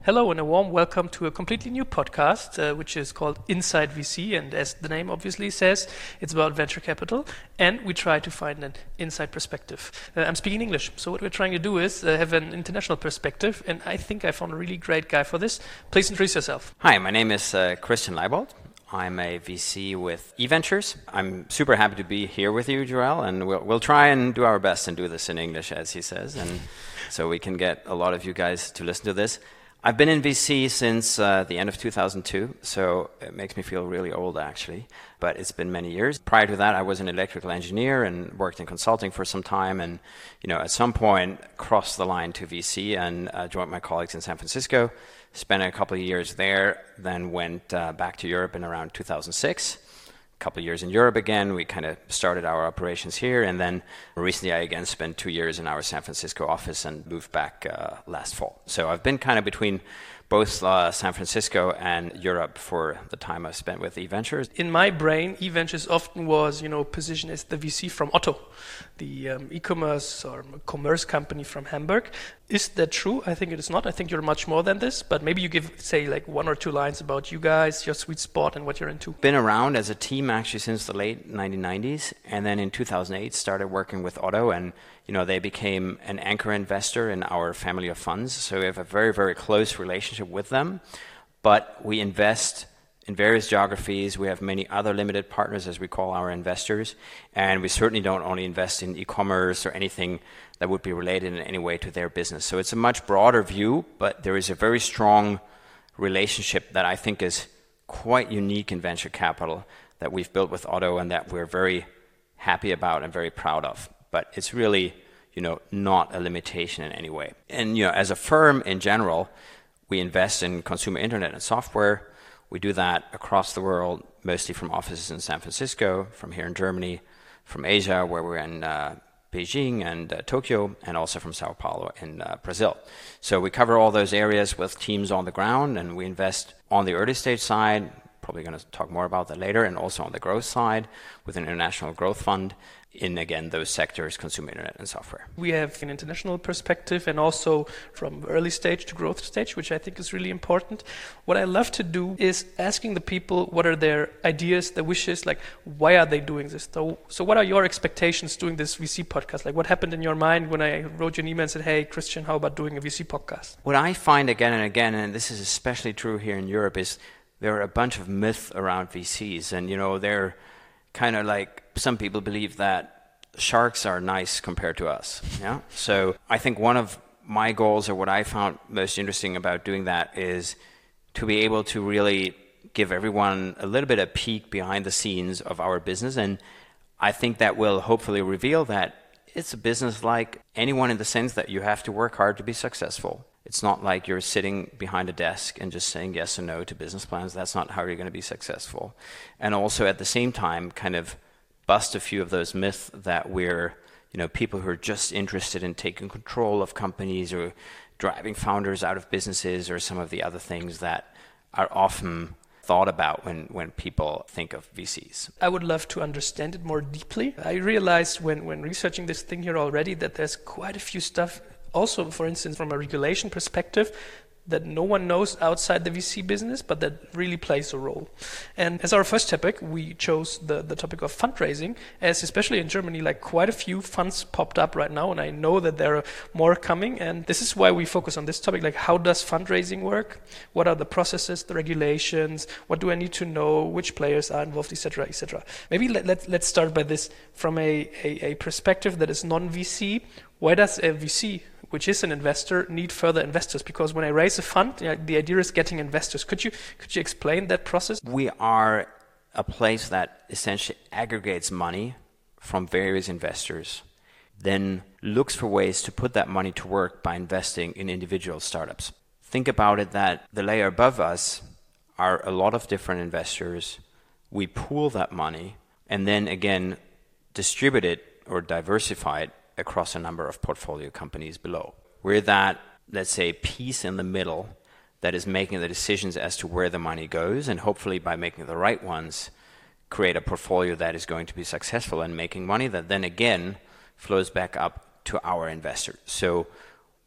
Hello and a warm welcome to a completely new podcast, which is called Inside VC. And as the name obviously says, it's about venture capital. And we try to find an inside perspective. I'm speaking English. So what we're trying to do is have an international perspective. And I think I found a really great guy for this. Please introduce yourself. Hi, my name is Christian Leibold. I'm a VC with eVentures. I'm super happy to be here with you, Joel, and we'll try and do our best and do this in English, as he says, and so we can get a lot of you guys to listen to this. I've been in VC since the end of 2002, so it makes me feel really old, actually, but it's been many years. Prior to that, I was an electrical engineer and worked in consulting for some time, and at some point crossed the line to VC and joined my colleagues in San Francisco, spent a couple of years there, then went back to Europe in around 2006. A couple of years in Europe again. We kind of started our operations here, and then recently I again spent 2 years in our San Francisco office and moved back last fall. So I've been kind of between both San Francisco and Europe for the time I've spent with eVentures. In my brain, eVentures often was, positioned as the VC from Otto, the e-commerce or commerce company from Hamburg. Is that true? I think it is not. I think you're much more than this, but maybe you say like one or two lines about you guys, your sweet spot and what you're into. Been around as a team actually since the late 1990s, and then in 2008 started working with Otto, and they became an anchor investor in our family of funds. So we have a very, very close relationship with them, but we invest in various geographies. We have many other limited partners, as we call our investors, and we certainly don't only invest in e-commerce or anything that would be related in any way to their business. So it's a much broader view, but there is a very strong relationship that I think is quite unique in venture capital that we've built with Otto and that we're very happy about and very proud of. But it's really, not a limitation in any way. And, as a firm in general, we invest in consumer internet and software. We do that across the world, mostly from offices in San Francisco, from here in Germany, from Asia, where we're in Beijing and Tokyo, and also from Sao Paulo in Brazil. So we cover all those areas with teams on the ground, and we invest on the early stage side, probably going to talk more about that later, and also on the growth side with an international growth fund in, again, those sectors, consumer internet and software. We have an international perspective and also from early stage to growth stage, which I think is really important. What I love to do is asking the people what are their ideas, their wishes, like why are they doing this? So what are your expectations doing this VC podcast? Like what happened in your mind when I wrote you an email and said, hey, Christian, how about doing a VC podcast? What I find again and again, and this is especially true here in Europe, is there are a bunch of myths around VCs, and they're kind of like, some people believe that sharks are nice compared to us. Yeah. So I think one of my goals, or what I found most interesting about doing that, is to be able to really give everyone a little bit of peek behind the scenes of our business. And I think that will hopefully reveal that it's a business like anyone, in the sense that you have to work hard to be successful. It's not like you're sitting behind a desk and just saying yes or no to business plans. That's not how you're going to be successful. And also at the same time, kind of bust a few of those myths that we're, people who are just interested in taking control of companies or driving founders out of businesses or some of the other things that are often thought about when people think of VCs. I would love to understand it more deeply. I realized when researching this thing here already that there's quite a few stuff. Also, for instance, from a regulation perspective, that no one knows outside the VC business, but that really plays a role. And as our first topic, we chose the topic of fundraising, as especially in Germany, like quite a few funds popped up right now, and I know that there are more coming. And this is why we focus on this topic, like how does fundraising work? What are the processes, the regulations? What do I need to know? Which players are involved, etc., etc. Maybe let's start by this from a perspective that is non-VC. Why does a VC, which is an investor, need further investors? Because when I raise a fund, the idea is getting investors. Could you explain that process? We are a place that essentially aggregates money from various investors, then looks for ways to put that money to work by investing in individual startups. Think about it that the layer above us are a lot of different investors. We pool that money and then again distribute it or diversify it across a number of portfolio companies below. We're that, let's say, piece in the middle that is making the decisions as to where the money goes, and hopefully by making the right ones, create a portfolio that is going to be successful and making money that then again flows back up to our investors. So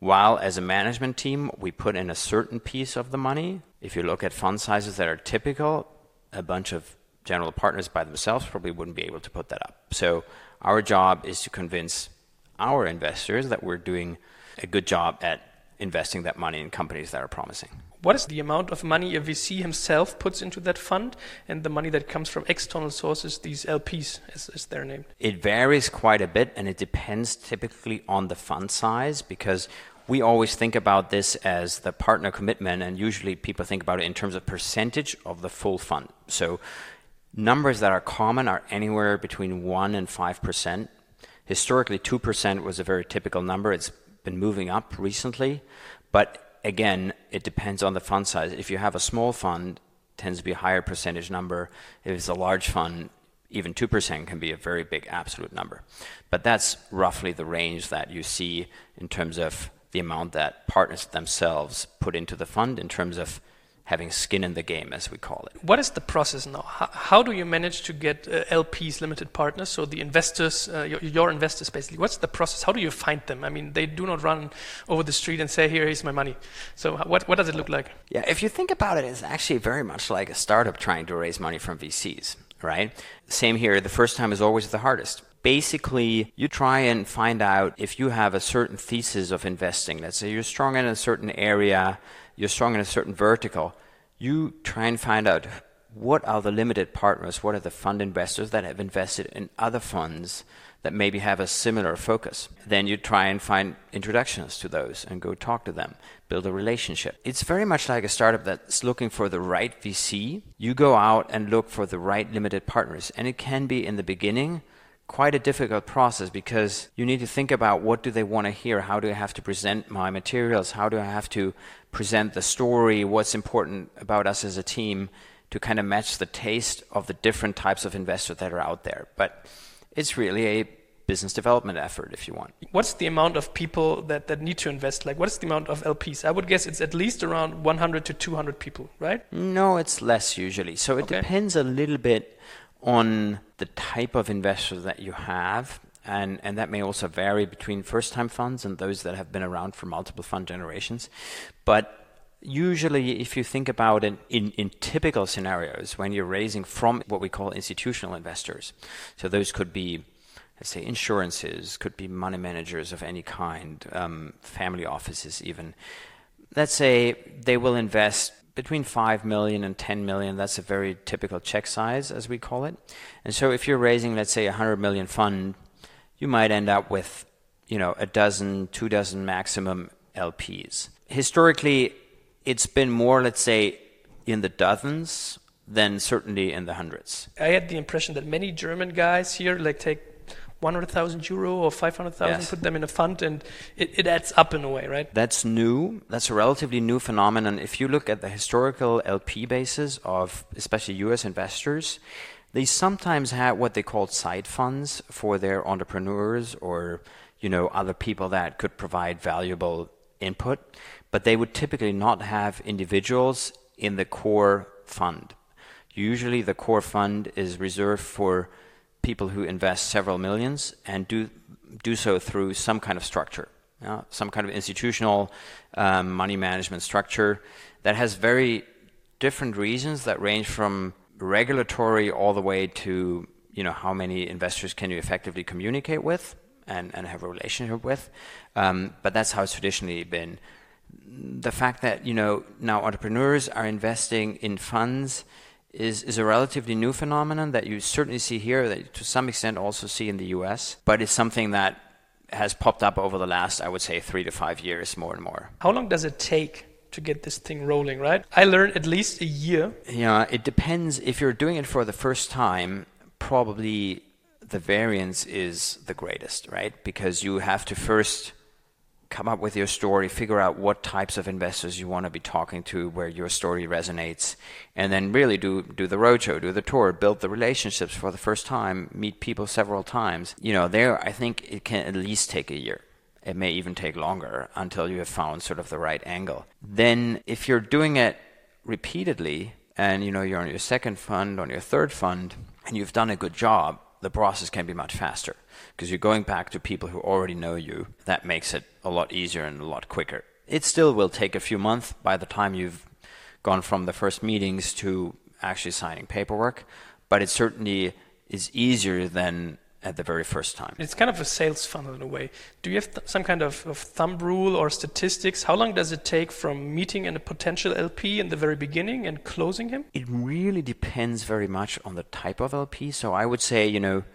While as a management team, we put in a certain piece of the money. If you look at fund sizes that are typical, a bunch of general partners by themselves probably wouldn't be able to put that up. So our job is to convince our investors that we're doing a good job at investing that money in companies that are promising. What is the amount of money a VC himself puts into that fund and the money that comes from external sources, these LPs, as they're named? It varies quite a bit, and it depends typically on the fund size, because we always think about this as the partner commitment, and usually people think about it in terms of percentage of the full fund. So numbers that are common are anywhere between 1 and 5%. Historically, 2% was a very typical number. It's been moving up recently, but again, it depends on the fund size. If you have a small fund, it tends to be a higher percentage number. If it's a large fund, even 2% can be a very big absolute number. But that's roughly the range that you see in terms of the amount that partners themselves put into the fund in terms of having skin in the game, as we call it. What is the process now? How do you manage to get LPs, limited partners, so the investors, your investors basically? What's the process? How do you find them? I mean, they do not run over the street and say, here's my money. So what does it look like? Yeah, if you think about it, it's actually very much like a startup trying to raise money from VCs, right? Same here, the first time is always the hardest. Basically, you try and find out if you have a certain thesis of investing. Let's say you're strong in a certain area, you're strong in a certain vertical. You try and find out what are the limited partners, what are the fund investors that have invested in other funds that maybe have a similar focus. Then you try and find introductions to those and go talk to them, build a relationship. It's very much like a startup that's looking for the right VC. You go out and look for the right limited partners, and it can be in the beginning quite a difficult process, because you need to think about what do they want to hear, how do I have to present my materials, how do I have to present the story, what's important about us as a team, to kind of match the taste of the different types of investors that are out there. But it's really a business development effort, if you want. What's the amount of people that need to invest? Like, what is the amount of LPs? I would guess it's at least around 100 to 200 people, right? No, it's less usually. So it depends a little bit on the type of investor that you have, and that may also vary between first-time funds and those that have been around for multiple fund generations. But usually, if you think about it in typical scenarios, when you're raising from what we call institutional investors, so those could be, let's say, insurances, could be money managers of any kind, family offices even. Let's say they will invest between 5 million and 10 million. That's a very typical check size, as we call it. And so if you're raising, let's say, 100 million fund, you might end up with, a dozen, 2 dozen maximum LPs. Historically, it's been more, let's say, in the dozens than certainly in the hundreds. I had the impression that many German guys here take 100,000 euro or 500,000, put them in a fund, and it adds up in a way, right? That's new. That's a relatively new phenomenon. If you look at the historical LP bases of especially US investors, they sometimes had what they called side funds for their entrepreneurs or, other people that could provide valuable input, but they would typically not have individuals in the core fund. Usually the core fund is reserved for people who invest several millions and do so through some kind of structure, some kind of institutional money management structure that has very different reasons that range from regulatory all the way to how many investors can you effectively communicate with and have a relationship with. But that's how it's traditionally been. The fact that now entrepreneurs are investing in funds is a relatively new phenomenon that you certainly see here, that you to some extent also see in the US, but it's something that has popped up over the last, I would say, 3 to 5 years more and more. How long does it take to get this thing rolling, right? I learned at least a year. Yeah, it depends. If you're doing it for the first time, probably the variance is the greatest, right? Because you have to first come up with your story, figure out what types of investors you want to be talking to, where your story resonates, and then really do the roadshow, do the tour, build the relationships for the first time, meet people several times. There I think it can at least take a year. It may even take longer until you have found sort of the right angle. Then if you're doing it repeatedly and you're on your second fund, on your third fund, and you've done a good job, the process can be much faster because you're going back to people who already know you. That makes it a lot easier and a lot quicker. It still will take a few months by the time you've gone from the first meetings to actually signing paperwork, but it certainly is easier than at the very first time. It's kind of a sales funnel in a way. Do you have some kind of thumb rule or statistics? How long does it take from meeting a potential LP in the very beginning and closing him? It really depends very much on the type of LP. So I would say,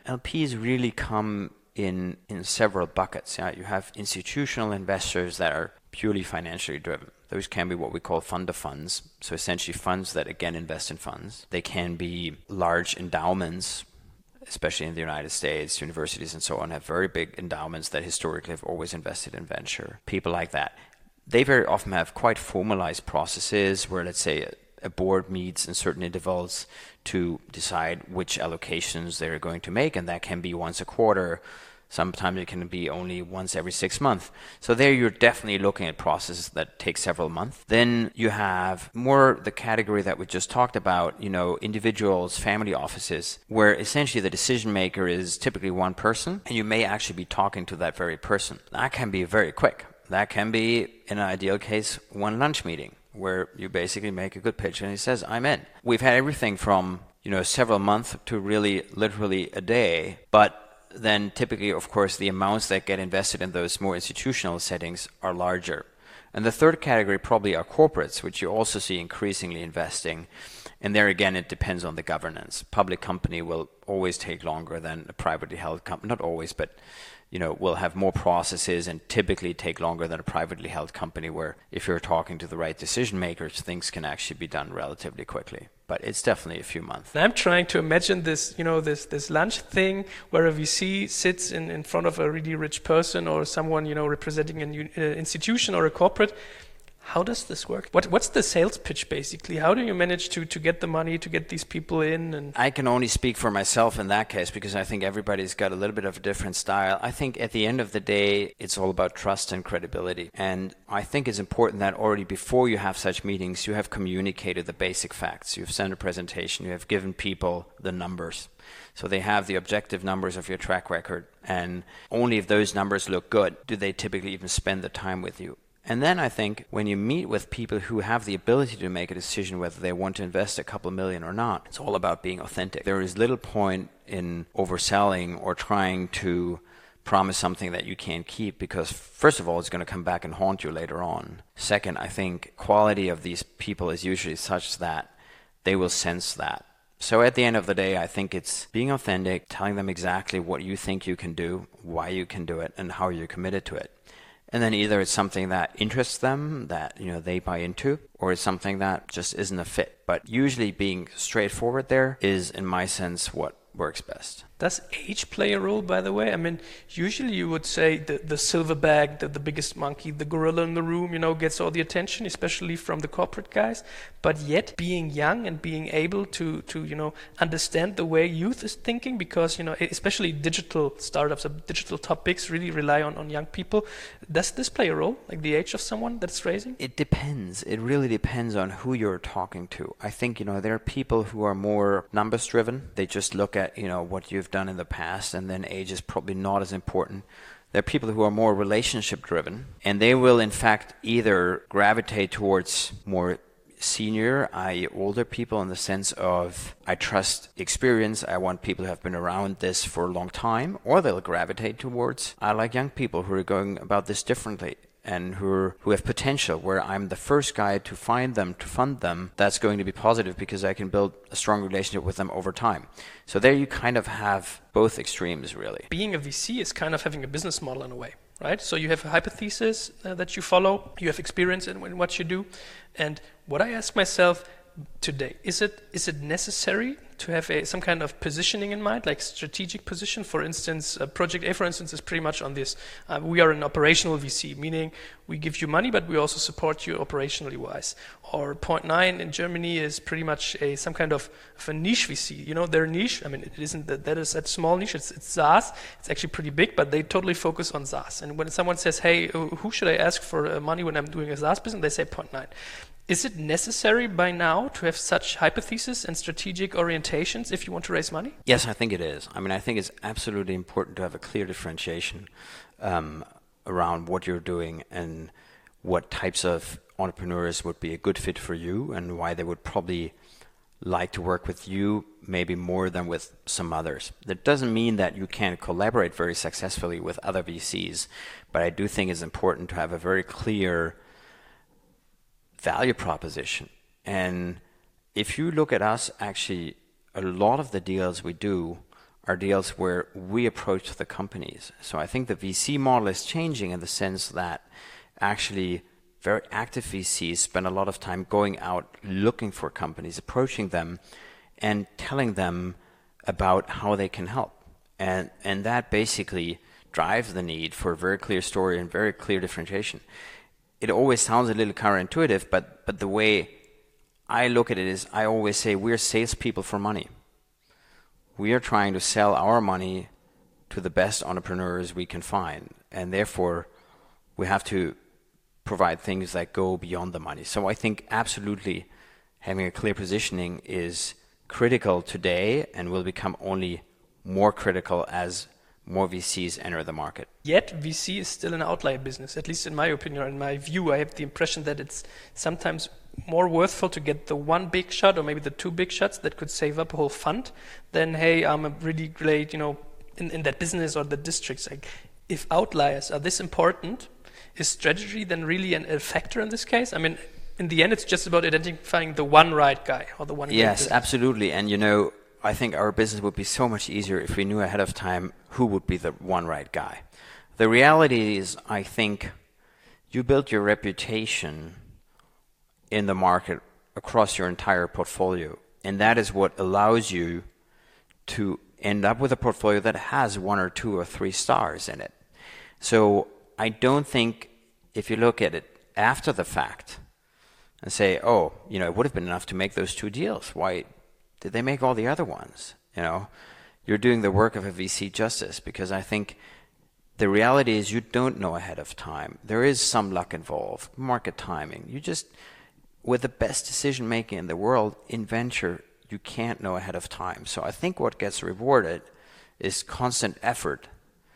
LPs really come in several buckets. Yeah? You have institutional investors that are purely financially driven. Those can be what we call fund of funds. So essentially funds that again invest in funds. They can be large endowments, especially in the United States. Universities and so on have very big endowments that historically have always invested in venture. People like that. They very often have quite formalized processes where, let's say, a board meets in certain intervals to decide which allocations they're going to make, and that can be once a quarter. Sometimes it can be only once every 6 months. So there you're definitely looking at processes that take several months. Then you have more the category that we just talked about, individuals, family offices, where essentially the decision maker is typically one person, and you may actually be talking to that very person. That can be very quick. That can be, in an ideal case, one lunch meeting, where you basically make a good pitch and he says, I'm in. We've had everything from, several months to really literally a day, but then typically, of course, the amounts that get invested in those more institutional settings are larger. And the third category probably are corporates, which you also see increasingly investing. And there again, it depends on the governance. Public company will always take longer than a privately held company. Not always, but will have more processes and typically take longer than a privately held company, where if you're talking to the right decision makers, things can actually be done relatively quickly. But it's definitely a few months. I'm trying to imagine this, this lunch thing where a VC sits in front of a really rich person or someone, representing an institution or a corporate. How does this work? What's the sales pitch basically? How do you manage to get the money, to get these people in? And I can only speak for myself in that case, because I think everybody's got a little bit of a different style. I think at the end of the day, it's all about trust and credibility. And I think it's important that already before you have such meetings, you have communicated the basic facts. You've sent a presentation, you have given people the numbers. So they have the objective numbers of your track record. And only if those numbers look good do they typically even spend the time with you. And then I think when you meet with people who have the ability to make a decision whether they want to invest a couple million or not, it's all about being authentic. There is little point in overselling or trying to promise something that you can't keep, because first of all, it's going to come back and haunt you later on. Second, I think quality of these people is usually such that they will sense that. So at the end of the day, I think it's being authentic, telling them exactly what you think you can do, why you can do it, and how you're committed to it. And then either it's something that interests them, that they buy into, or it's something that just isn't a fit. But usually being straightforward there is, in my sense, what works best. Does age play a role, by the way? I mean, usually you would say the silverback, the biggest monkey, the gorilla in the room, gets all the attention, especially from the corporate guys. But yet, being young and being able to understand the way youth is thinking, because, especially digital startups or digital topics really rely on young people. Does this play a role, like the age of someone that's raising? It depends. It really depends on who you're talking to. I think, there are people who are more numbers driven. They just look at, what you've done in the past, and then age is probably not as important. There are people who are more relationship driven, and they will in fact either gravitate towards more senior, i.e. older people, in the sense of I trust experience, I want people who have been around this for a long time, or they'll gravitate towards I like young people who are going about this differently and who have potential, where I'm the first guy to find them, to fund them. That's going to be positive because I can build a strong relationship with them over time. So there you kind of have both extremes, really. Being a VC is kind of having a business model in a way, right? So you have a hypothesis that you follow, you have experience in what you do. And what I ask myself today, is it necessary to have some kind of positioning in mind, like strategic position? For instance, Project A, for instance, is pretty much on this. We are an operational VC, meaning we give you money, but we also support you operationally wise. Or Point 9 in Germany is pretty much some kind of a niche VC. Their niche, I mean, it isn't that is that small niche, it's SaaS. It's actually pretty big, but they totally focus on SaaS. And when someone says, hey, who should I ask for money when I'm doing a SaaS business? They say Point 9. Is it necessary by now to have such hypotheses and strategic orientations if you want to raise money? Yes, I think it is. I mean, I think it's absolutely important to have a clear differentiation around what you're doing and what types of entrepreneurs would be a good fit for you and why they would probably like to work with you maybe more than with some others. That doesn't mean that you can't collaborate very successfully with other VCs, but I do think it's important to have a very clear value proposition. And if you look at us, actually, a lot of the deals we do are deals where we approach the companies. So I think the VC model is changing in the sense that actually very active VCs spend a lot of time going out looking for companies, approaching them, and telling them about how they can help. And that basically drives the need for a very clear story and very clear differentiation. It always sounds a little counterintuitive, but the way I look at it is I always say we're salespeople for money. We are trying to sell our money to the best entrepreneurs we can find, and therefore we have to provide things that go beyond the money. So I think absolutely having a clear positioning is critical today and will become only more critical as more VCs enter the market. Yet VC is still an outlier business, at least in my opinion or in my view. I have the impression that it's sometimes more worthwhile to get the one big shot or maybe the two big shots that could save up a whole fund than, hey, I'm a really great, in that business or the districts. Like, if outliers are this important, is strategy then really a factor in this case? I mean, in the end, it's just about identifying the one right guy or the one. Yes, absolutely. And I think our business would be so much easier if we knew ahead of time who would be the one right guy. The reality is, I think you build your reputation in the market across your entire portfolio, and that is what allows you to end up with a portfolio that has 1 or 2 or 3 stars in it. So I don't think if you look at it after the fact and say, it would have been enough to make those 2 deals. Why did they make all the other ones? You're doing the work of a VC justice, because I think the reality is you don't know ahead of time. There is some luck involved, market timing. You just, with the best decision making in the world, in venture, you can't know ahead of time. So I think what gets rewarded is constant effort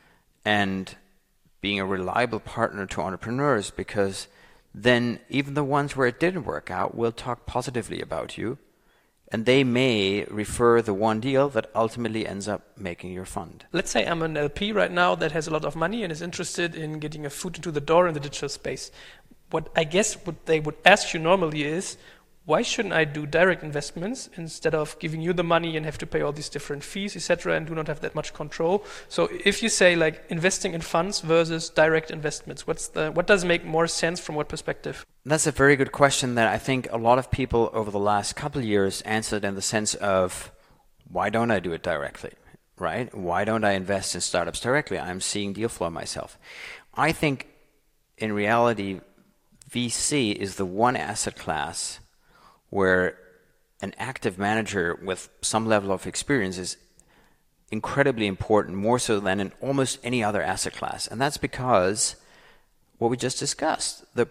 and being a reliable partner to entrepreneurs, because then even the ones where it didn't work out will talk positively about you, and they may refer the one deal that ultimately ends up making your fund. Let's say I'm an LP right now that has a lot of money and is interested in getting a foot into the door in the digital space. What they would ask you normally is, why shouldn't I do direct investments instead of giving you the money and have to pay all these different fees, etc., and do not have that much control? So if you say like investing in funds versus direct investments, what does make more sense from what perspective? That's a very good question that I think a lot of people over the last couple of years answered in the sense of, why don't I do it directly, right? Why don't I invest in startups directly? I'm seeing deal flow myself. I think in reality, VC is the one asset class where an active manager with some level of experience is incredibly important, more so than in almost any other asset class. And that's because what we just discussed, the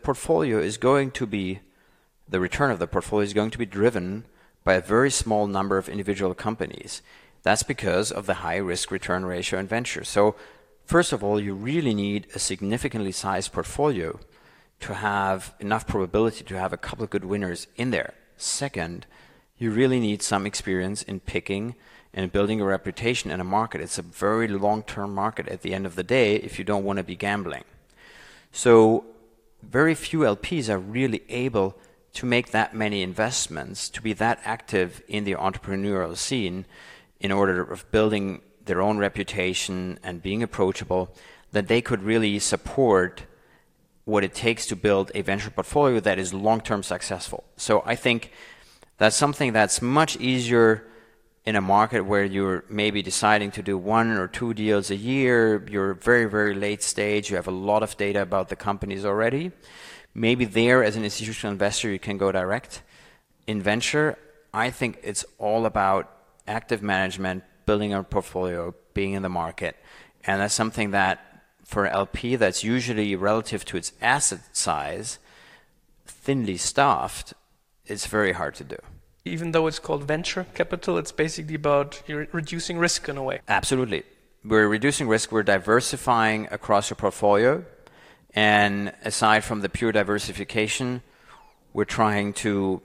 return of the portfolio is going to be driven by a very small number of individual companies. That's because of the high risk return ratio in venture. So first of all, you really need a significantly sized portfolio to have enough probability to have a couple of good winners in there. Second, you really need some experience in picking and building a reputation in a market. It's a very long-term market at the end of the day if you don't want to be gambling. So very few LPs are really able to make that many investments, to be that active in the entrepreneurial scene in order of building their own reputation and being approachable, that they could really support what it takes to build a venture portfolio that is long-term successful. So I think that's something that's much easier in a market where you're maybe deciding to do 1 or 2 deals a year, you're very, very late stage, you have a lot of data about the companies already. Maybe there, as an institutional investor, you can go direct. In venture, I think it's all about active management, building a portfolio, being in the market. And that's something that for LP that's usually relative to its asset size thinly staffed, it's very hard to do. Even though it's called venture capital, it's basically about reducing risk in a way. Absolutely. We're reducing risk, we're diversifying across your portfolio. And aside from the pure diversification, we're trying to,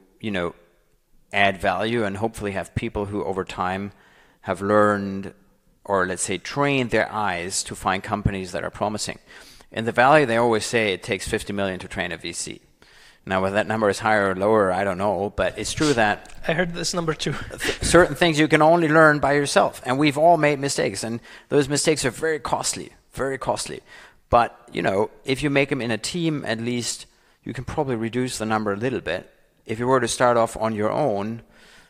add value and hopefully have people who over time have learned, or let's say trained their eyes to find companies that are promising. In the Valley, they always say it takes 50 million to train a VC. Now, whether that number is higher or lower, I don't know, but it's true that I heard this number too. Certain things you can only learn by yourself, and we've all made mistakes, and those mistakes are very costly, very costly. But, if you make them in a team, at least you can probably reduce the number a little bit. If you were to start off on your own,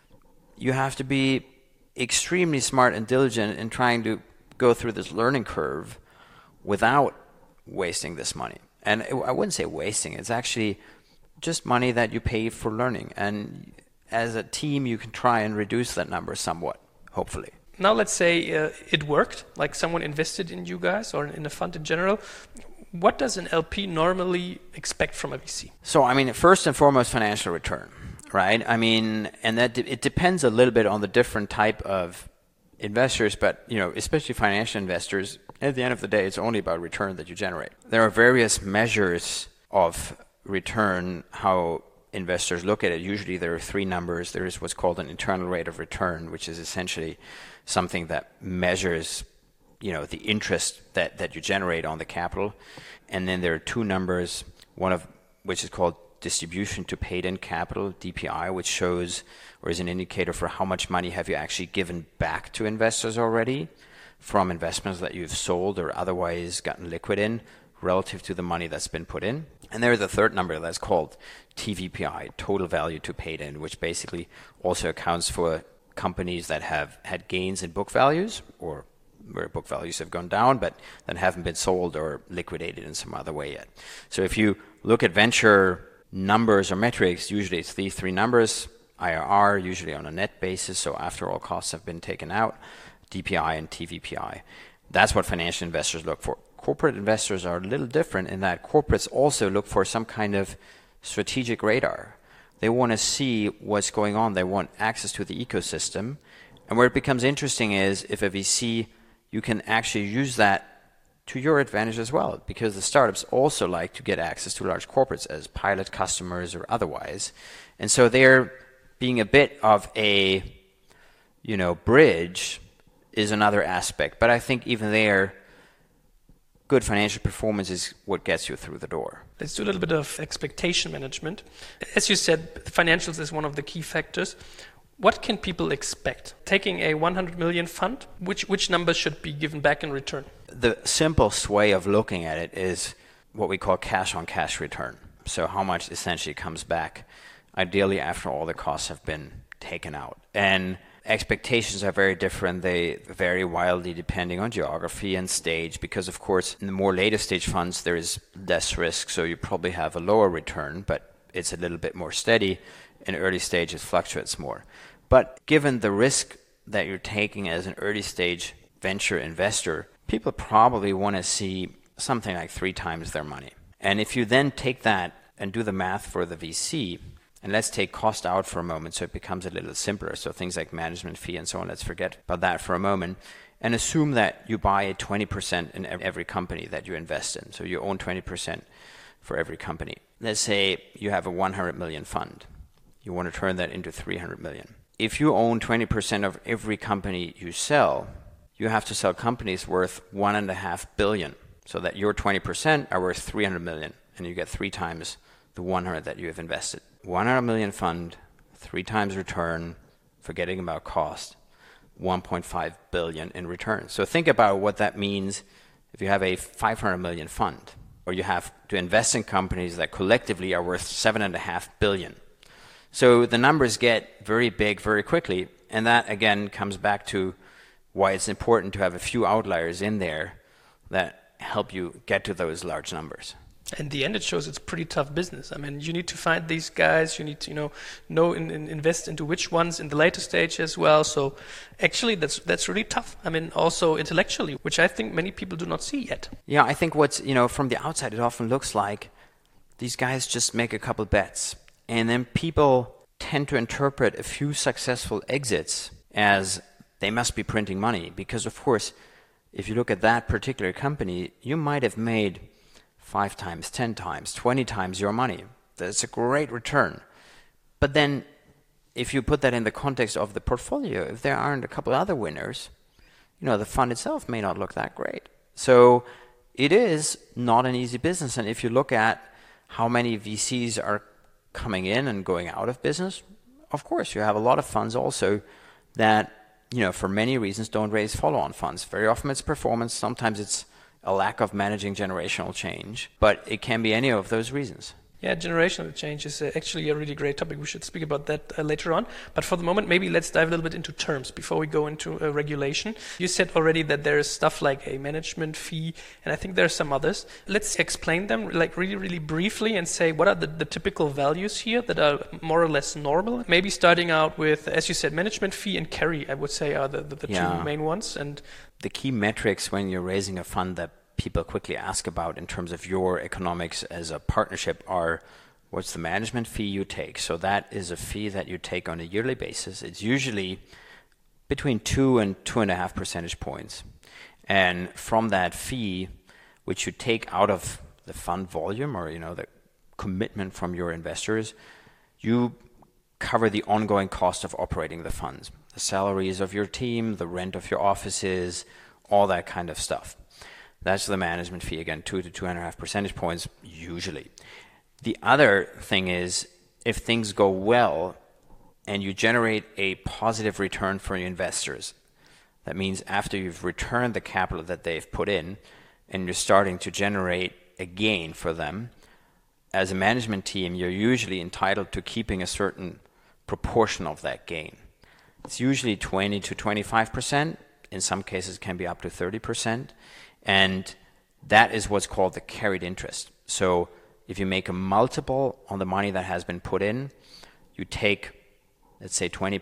you have to be extremely smart and diligent in trying to go through this learning curve without wasting this money. And I wouldn't say wasting, it's actually just money that you pay for learning. And as a team, you can try and reduce that number somewhat, hopefully. Now let's say it worked, like someone invested in you guys or in a fund in general. What does an LP normally expect from a VC? So, first and foremost, financial return, right? And that it depends a little bit on the different type of investors, but, especially financial investors, at the end of the day, it's only about return that you generate. There are various measures of return, how investors look at it. Usually there are three numbers. There is what's called an internal rate of return, which is essentially something that measures the interest that you generate on the capital. And then there are two numbers, one of which is called distribution to paid-in capital, DPI, which shows or is an indicator for how much money have you actually given back to investors already from investments that you've sold or otherwise gotten liquid in relative to the money that's been put in. And there's a third number that's called TVPI, total value to paid in, which basically also accounts for companies that have had gains in book values or where book values have gone down but that haven't been sold or liquidated in some other way yet. So if you look at venture numbers or metrics, usually it's these three numbers, IRR, usually on a net basis, so after all costs have been taken out, DPI and TVPI. That's what financial investors look for. Corporate investors are a little different in that corporates also look for some kind of strategic radar. They want to see what's going on. They want access to the ecosystem. And where it becomes interesting is if a VC, you can actually use that to your advantage as well, because the startups also like to get access to large corporates as pilot customers or otherwise. And so they're being a bit of a, bridge is another aspect. But I think even there, good financial performance is what gets you through the door. Let's do a little bit of expectation management. As you said, financials is one of the key factors. What can people expect? Taking a 100 million fund, which numbers should be given back in return? The simplest way of looking at it is what we call cash on cash return. So how much essentially comes back, ideally after all the costs have been taken out. And expectations are very different. They vary wildly depending on geography and stage, because of course in the more later stage funds there is less risk, so you probably have a lower return, but it's a little bit more steady. In early stage it fluctuates more. But given the risk that you're taking as an early stage venture investor, people probably want to see something like 3 times their money. And if you then take that and do the math for the VC, and let's take cost out for a moment so it becomes a little simpler. So things like management fee and so on, let's forget about that for a moment. And assume that you buy 20% in every company that you invest in. So you own 20% for every company. Let's say you have a 100 million fund. You want to turn that into 300 million. If you own 20% of every company you sell, you have to sell companies worth 1.5 billion. So that your 20% are worth 300 million. And you get 3 times the 100 that you have invested. 100 million fund, 3 times return, forgetting about cost, 1.5 billion in return. So think about what that means if you have a 500 million fund, or you have to invest in companies that collectively are worth 7.5 billion. So the numbers get very big very quickly, and that again comes back to why it's important to have a few outliers in there that help you get to those large numbers. In the end, it shows it's pretty tough business. I mean, you need to find these guys. You need to, invest into which ones in the later stage as well. So, actually, that's really tough. I mean, also intellectually, which I think many people do not see yet. Yeah, I think what's from the outside, it often looks like these guys just make a couple bets. And then people tend to interpret a few successful exits as they must be printing money. Because, of course, if you look at that particular company, you might have made 5 times, 10 times, 20 times your money. That's a great return. But then if you put that in the context of the portfolio, if there aren't a couple other winners, the fund itself may not look that great. So it is not an easy business. And if you look at how many VCs are coming in and going out of business, of course, you have a lot of funds also that, for many reasons don't raise follow-on funds. Very often it's performance. Sometimes it's a lack of managing generational change. But it can be any of those reasons. Yeah, generational change is actually a really great topic. We should speak about that later on. But for the moment, maybe let's dive a little bit into terms before we go into regulation. You said already that there is stuff like a management fee, and I think there are some others. Let's explain them like really, really briefly and say what are the typical values here that are more or less normal. Maybe starting out with, as you said, management fee and carry, I would say, are the two main ones. And the key metrics when you're raising a fund that people quickly ask about in terms of your economics as a partnership are, what's the management fee you take? So that is a fee that you take on a yearly basis. It's usually between 2 and 2.5 percentage points. And from that fee, which you take out of the fund volume or, the commitment from your investors, you cover the ongoing cost of operating the funds, the salaries of your team, the rent of your offices, all that kind of stuff. That's the management fee, again, 2 to 2.5 percentage points, usually. The other thing is, if things go well and you generate a positive return for your investors, that means after you've returned the capital that they've put in and you're starting to generate a gain for them, as a management team, you're usually entitled to keeping a certain proportion of that gain. It's usually 20 to 25%. In some cases, it can be up to 30%. And that is what's called the carried interest. So if you make a multiple on the money that has been put in, you take, let's say, 20%,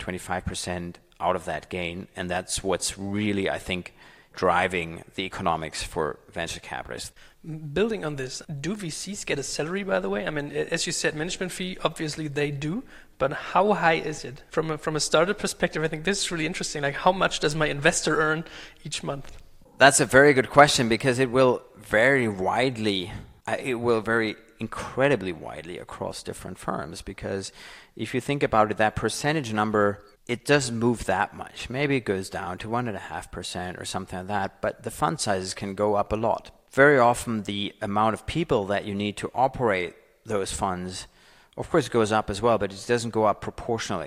25% out of that gain. And that's what's really, I think, driving the economics for venture capitalists. Building on this, do VCs get a salary, by the way? I mean, as you said, management fee, obviously they do. But how high is it? From a startup perspective, I think this is really interesting. Like, how much does my investor earn each month? That's a very good question because it will vary widely. It will vary incredibly widely across different firms because if you think about it, that percentage number, it doesn't move that much. Maybe it goes down to 1.5% or something like that, but the fund sizes can go up a lot. Very often the amount of people that you need to operate those funds, of course, goes up as well, but it doesn't go up proportionally.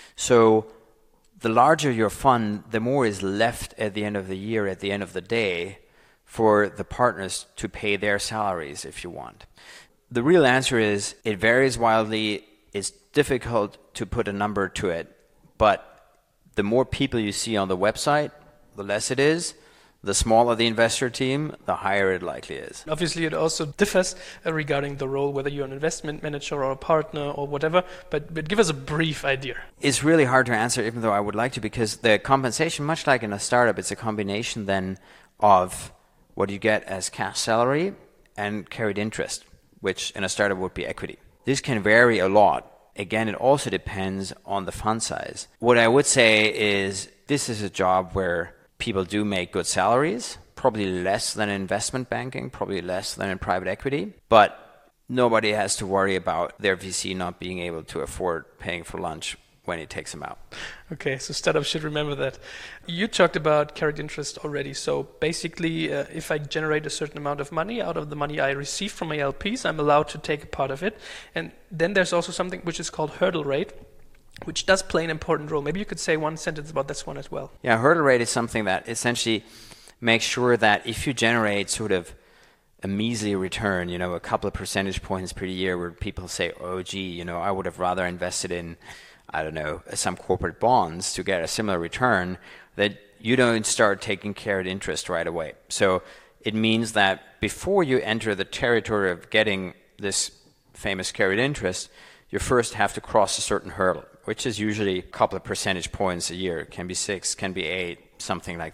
So the larger your fund, the more is left at the end of the year, at the end of the day, for the partners to pay their salaries, if you want. The real answer is it varies wildly. It's difficult to put a number to it, but the more people you see on the website, the less it is. The smaller the investor team, the higher it likely is. Obviously, it also differs regarding the role, whether you're an investment manager or a partner or whatever, but give us a brief idea. It's really hard to answer, even though I would like to, because the compensation, much like in a startup, it's a combination then of what you get as cash salary and carried interest, which in a startup would be equity. This can vary a lot. Again, it also depends on the fund size. What I would say is this is a job where people do make good salaries, probably less than in investment banking, probably less than in private equity, but nobody has to worry about their VC not being able to afford paying for lunch when he takes them out. Okay, so startups should remember that. You talked about carried interest already. So basically, if I generate a certain amount of money out of the money I receive from my LPs, I'm allowed to take a part of it. And then there's also something which is called hurdle rate, which does play an important role. Maybe you could say one sentence about this one as well. Yeah, hurdle rate is something that essentially makes sure that if you generate sort of a measly return, a couple of percentage points per year where people say, oh, gee, I would have rather invested in, some corporate bonds to get a similar return, that you don't start taking carried interest right away. So it means that before you enter the territory of getting this famous carried interest, you first have to cross a certain hurdle, which is usually a couple of percentage points a year. It can be 6, can be 8, something like that.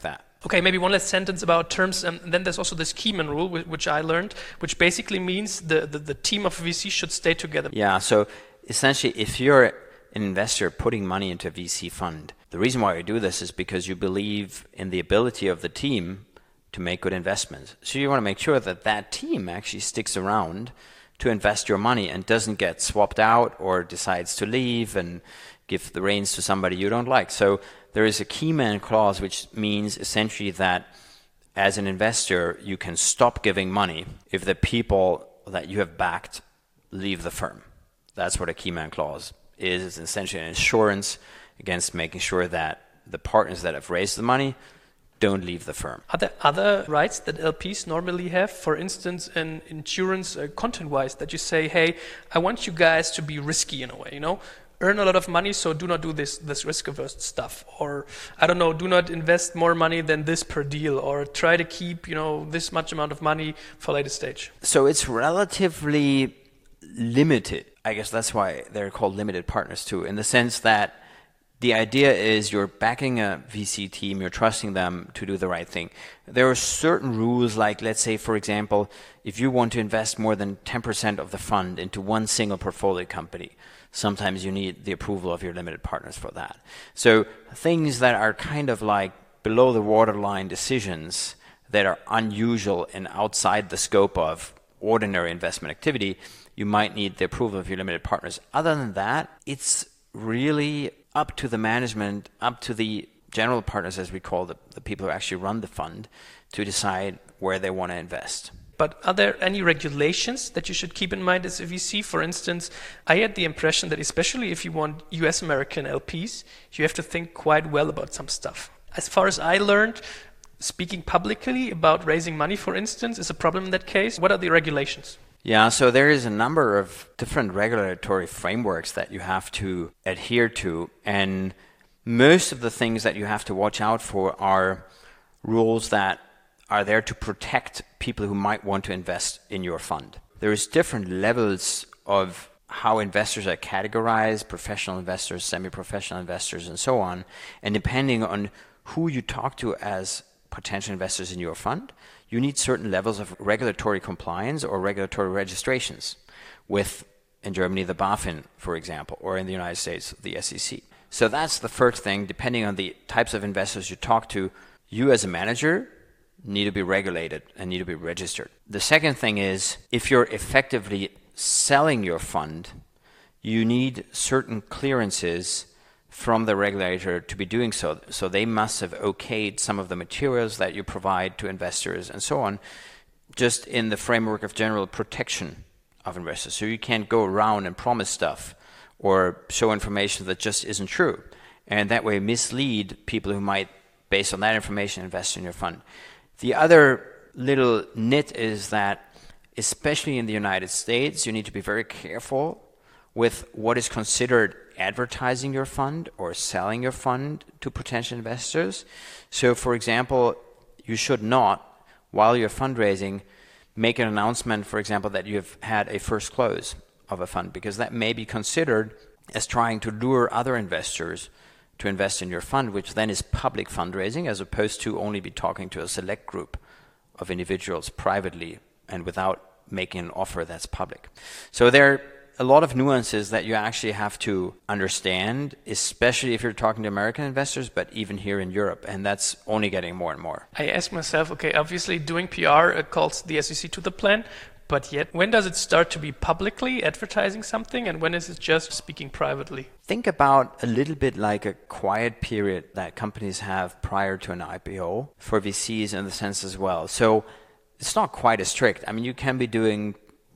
Okay, maybe one last sentence about terms. Then there's also this Keyman rule, which I learned, which basically means the team of VC should stay together. Yeah, so essentially, if you're an investor putting money into a VC fund, the reason why you do this is because you believe in the ability of the team to make good investments. So you want to make sure that that team actually sticks around to invest your money and doesn't get swapped out or decides to leave and give the reins to somebody you don't like. So there is a Keyman clause, which means essentially that as an investor, you can stop giving money if the people that you have backed leave the firm. That's what a Keyman clause is. It's essentially an insurance against making sure that the partners that have raised the money don't leave the firm. Are there other rights that LPs normally have? For instance, in insurance, content-wise, that you say, hey, I want you guys to be risky in a way, earn a lot of money, so do not do this risk-averse stuff. Or, I don't know, do not invest more money than this per deal, or try to keep, this much amount of money for later stage. So it's relatively limited. I guess that's why they're called limited partners too, in the sense that the idea is you're backing a VC team, you're trusting them to do the right thing. There are certain rules, like let's say, for example, if you want to invest more than 10% of the fund into one single portfolio company, sometimes you need the approval of your limited partners for that. So things that are kind of like below the waterline decisions that are unusual and outside the scope of ordinary investment activity, you might need the approval of your limited partners. Other than that, it's really up to the management, up to the general partners, as we call the people who actually run the fund, to decide where they want to invest. But are there any regulations that you should keep in mind as a VC? For instance, I had the impression that especially if you want US American LPs, you have to think quite well about some stuff. As far as I learned, speaking publicly about raising money, for instance, is a problem in that case. What are the regulations? Yeah, so there is a number of different regulatory frameworks that you have to adhere to, and most of the things that you have to watch out for are rules that are there to protect people who might want to invest in your fund. There's different levels of how investors are categorized, professional investors, semi-professional investors, and so on, and depending on who you talk to as potential investors in your fund, you need certain levels of regulatory compliance or regulatory registrations with, in Germany, the BaFin, for example, or in the United States, the SEC. So that's the first thing. Depending on the types of investors you talk to, you as a manager need to be regulated and need to be registered. The second thing is, if you're effectively selling your fund, you need certain clearances from the regulator to be doing so. So they must have okayed some of the materials that you provide to investors and so on, just in the framework of general protection of investors. So you can't go around and promise stuff or show information that just isn't true, and that way mislead people who might, based on that information, invest in your fund. The other little nit is that, especially in the United States, you need to be very careful with what is considered advertising your fund or selling your fund to potential investors. So, for example, you should not, while you're fundraising, make an announcement, for example, that you've had a first close of a fund, because that may be considered as trying to lure other investors to invest in your fund, which then is public fundraising, as opposed to only be talking to a select group of individuals privately and without making an offer that's public. So there are a lot of nuances that you actually have to understand, especially if you're talking to American investors, but even here in Europe, and that's only getting more and more. I ask myself, okay, obviously doing PR calls the SEC to the plan, but yet when does it start to be publicly advertising something, and when is it just speaking privately? Think about a little bit like a quiet period that companies have prior to an IPO for VCs in the sense as well. So it's not quite as strict. I mean, you can be doing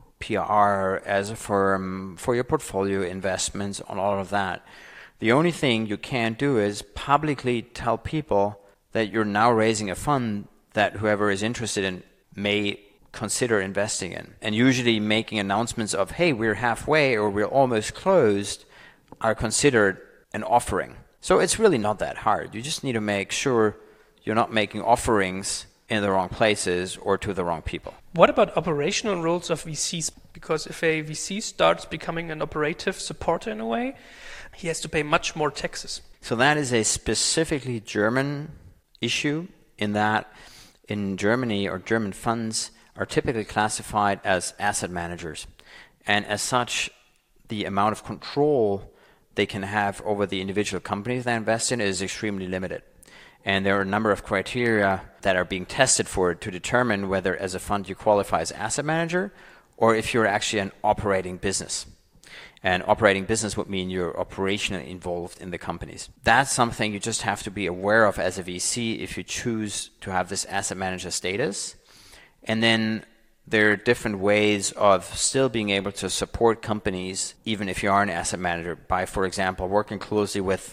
PR as a firm for your portfolio investments on all of that. The only thing you can't do is publicly tell people that you're now raising a fund that whoever is interested in may consider investing in. And usually making announcements of, hey, we're halfway or we're almost closed are considered an offering. So it's really not that hard. You just need to make sure you're not making offerings in the wrong places or to the wrong people. What about operational roles of VCs? Because if a VC starts becoming an operative supporter in a way, he has to pay much more taxes. So that is a specifically German issue. in that in Germany, or German funds are typically classified as asset managers. And as such, the amount of control they can have over the individual companies they invest in is extremely limited. And there are a number of criteria that are being tested for it to determine whether as a fund you qualify as asset manager or if you're actually an operating business. And operating business would mean you're operationally involved in the companies. That's something you just have to be aware of as a VC if you choose to have this asset manager status. And then there are different ways of still being able to support companies, even if you are an asset manager, by, for example, working closely with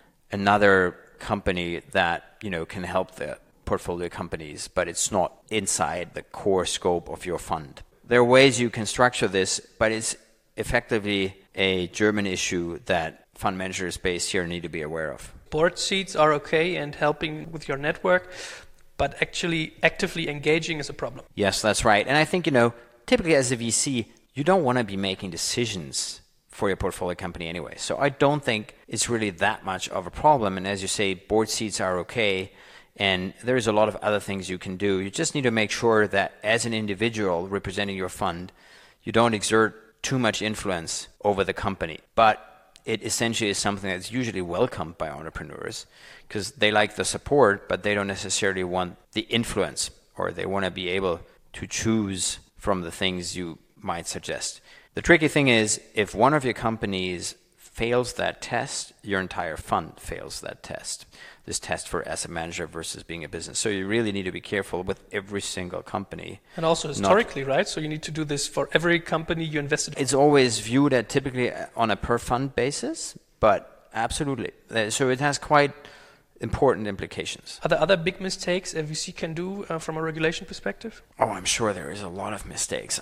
another company that, can help the portfolio companies, but it's not inside the core scope of your fund. There are ways you can structure this, but it's effectively a German issue that fund managers based here need to be aware of. Board seats are okay and helping with your network, but actually actively engaging is a problem. Yes, that's right. And I think, typically as a VC, you don't want to be making decisions for your portfolio company anyway. So I don't think it's really that much of a problem. And as you say, board seats are okay. And there's a lot of other things you can do. You just need to make sure that as an individual representing your fund, you don't exert too much influence over the company. But it essentially is something that's usually welcomed by entrepreneurs because they like the support, but they don't necessarily want the influence, or they want to be able to choose from the things you might suggest. The tricky thing is, if one of your companies fails that test, your entire fund fails that test. This test for asset manager versus being a business. So you really need to be careful with every single company. And also historically, right? So you need to do this for every company you invested in. It's always viewed at typically on a per fund basis, but absolutely. So it has quite important implications. Are there other big mistakes a VC can do from a regulation perspective? Oh, I'm sure there is a lot of mistakes.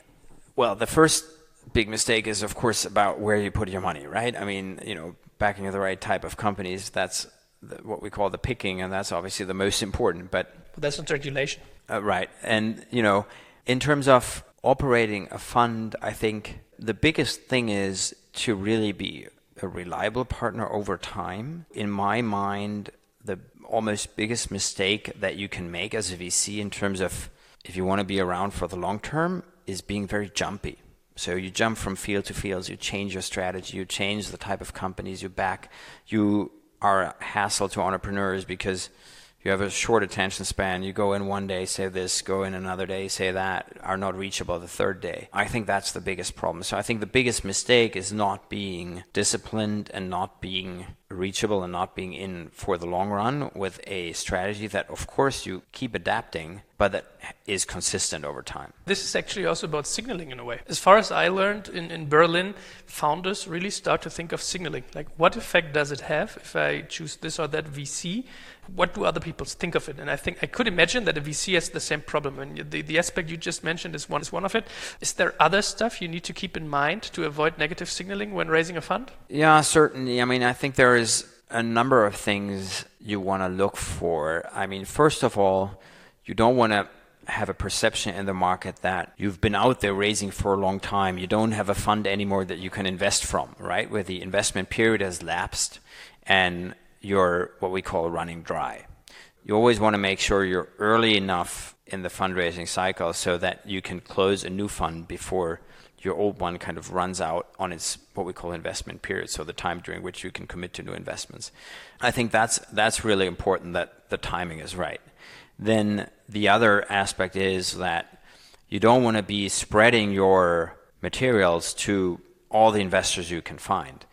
The first big mistake is, of course, about where you put your money, right? Backing the right type of companies, that's what we call the picking, and that's obviously the most important. But that's not regulation. Right. And, in terms of operating a fund, I think the biggest thing is to really be a reliable partner over time. In my mind, the almost biggest mistake that you can make as a VC in terms of if you want to be around for the long term is being very jumpy. So you jump from field to field, you change your strategy, you change the type of companies you back. You are a hassle to entrepreneurs because you have a short attention span. You go in one day, say this, go in another day, say that, are not reachable the third day. I think that's the biggest problem. So I think the biggest mistake is not being disciplined and not being reachable and not being in for the long run with a strategy that, of course, you keep adapting, but that is consistent over time. This is actually also about signaling in a way. As far as I learned in Berlin, founders really start to think of signaling. Like, what effect does it have if I choose this or that VC? What do other people think of it? And I think I could imagine that a VC has the same problem. And the aspect you just mentioned is one of it. Is there other stuff you need to keep in mind to avoid negative signaling when raising a fund? Yeah, certainly. I think there is a number of things you want to look for. First of all, you don't want to have a perception in the market that you've been out there raising for a long time. You don't have a fund anymore that you can invest from, right? Where the investment period has lapsed and you're what we call running dry. You always want to make sure you're early enough in the fundraising cycle so that you can close a new fund before your old one kind of runs out on its what we call investment period, so the time during which you can commit to new investments. I think that's really important, that the timing is right. Then the other aspect is that you don't want to be spreading your materials to all the investors you can find.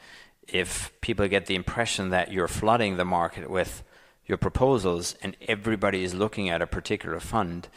If people get the impression that you're flooding the market with your proposals and everybody is looking at a particular fund,